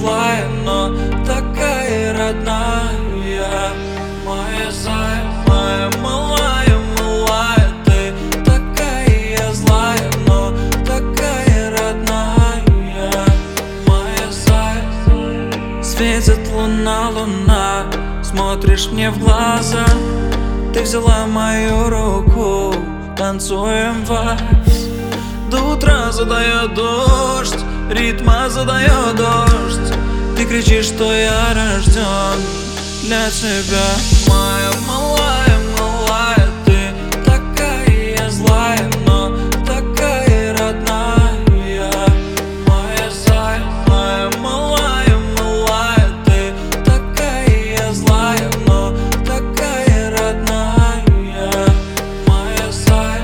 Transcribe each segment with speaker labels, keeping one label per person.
Speaker 1: злая, но такая родная. Моя зая, моя малая, малая, ты такая злая, но такая родная. Моя зая. Светит луна, луна, смотришь мне в глаза. Ты взяла мою руку, танцуем вальс. До утра задает дождь, ритма задает дождь. Ты кричишь, что я рожден для тебя. Моя малая, малая, ты такая злая, но такая родная. Моя зая, моя малая, малая, ты такая злая, но такая родная. Моя зая.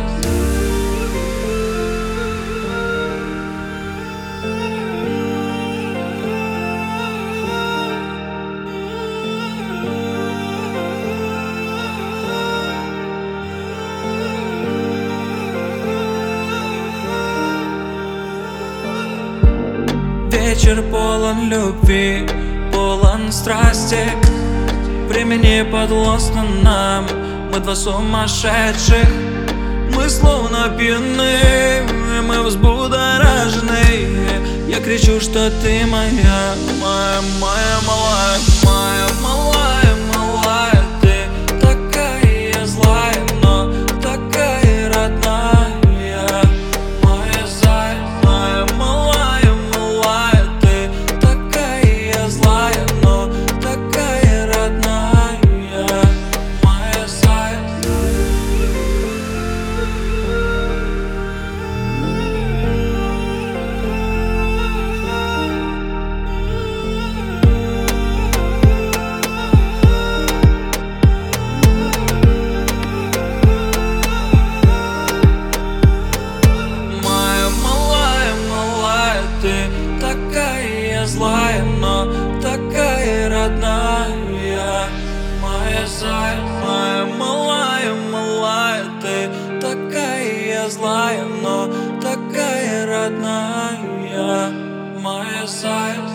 Speaker 1: Вечер полон любви, полон страсти. Времени подвластно нам, мы два сумасшедших. Мы словно пьяны, мы взбудоражены. Я кричу, что ты моя, моя, моя малая, моя малая, малая. Ты такая злая, но такая родная. Моя зая, моя малая, малая, ты такая злая, но такая родная. Моя зая. Ты такая злая, но такая родная. Моя зая, моя малая, малая, ты такая злая, но такая родная. Моя зая.